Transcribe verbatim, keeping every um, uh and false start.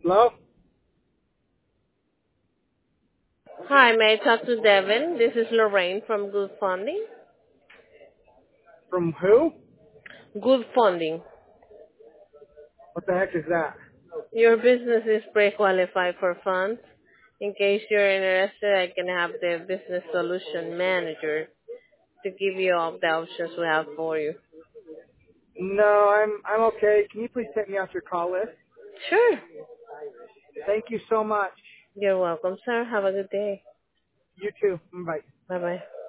Hello? Hi, may I talk to Devin? This is Lorraine from Good Funding. From who? Good Funding. What the heck is that? Your business is pre-qualified for funds. In case you're interested, I can have the business solution manager to give you all the options we have for you. No, I'm I'm okay. Can you please take me off your call list? Sure. Thank you so much. You're welcome, sir. Have a good day. You too. Bye. Bye-bye.